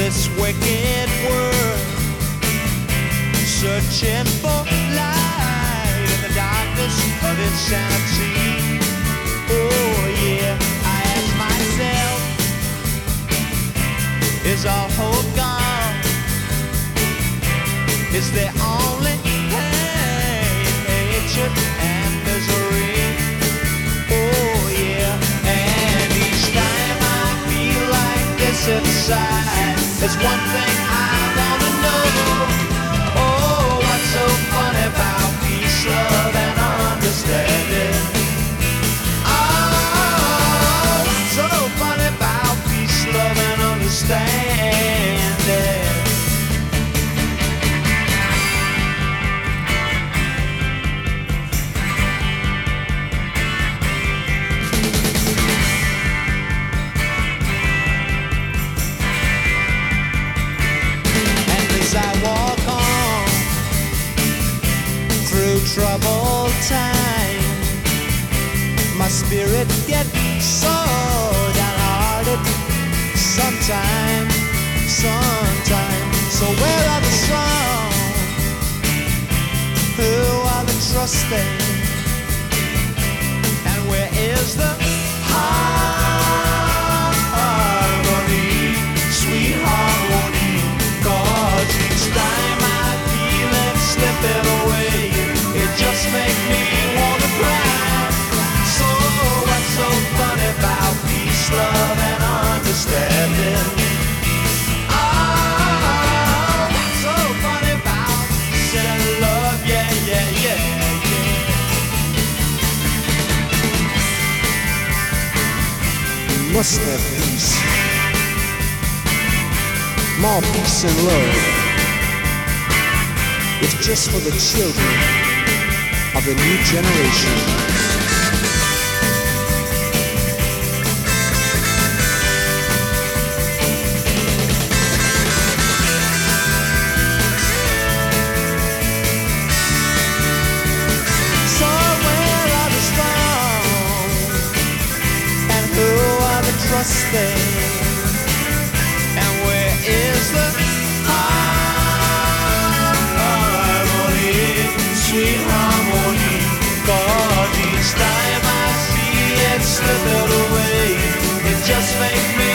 this wicked world, searching for light in the darkness of insanity. Oh yeah, I ask myself, is all hope gone? Is there only pain, hatred, and misery? Oh yeah, and each time I feel like this inside, there's one thing I wanna know. Oh, what's so funny about peace, love, and understanding? Oh, what's so funny about peace, love, and understanding? I walk on through troubled time, my spirit gets so downhearted sometime. So where are the strong? Who are the trusting? And where is the harmony, sweet harmony? Each time I feel it slipping away, it just makes me wanna cry. So what's so funny about peace, love, and understanding? Oh, what's so funny about peace and love? Yeah, yeah, yeah, yeah. We must have peace. More peace and love. It's just for the children of the new generation. So where are the strong? And who are the trusting? And where is the sweet harmony? God, each time I see it slipping away, it just makes me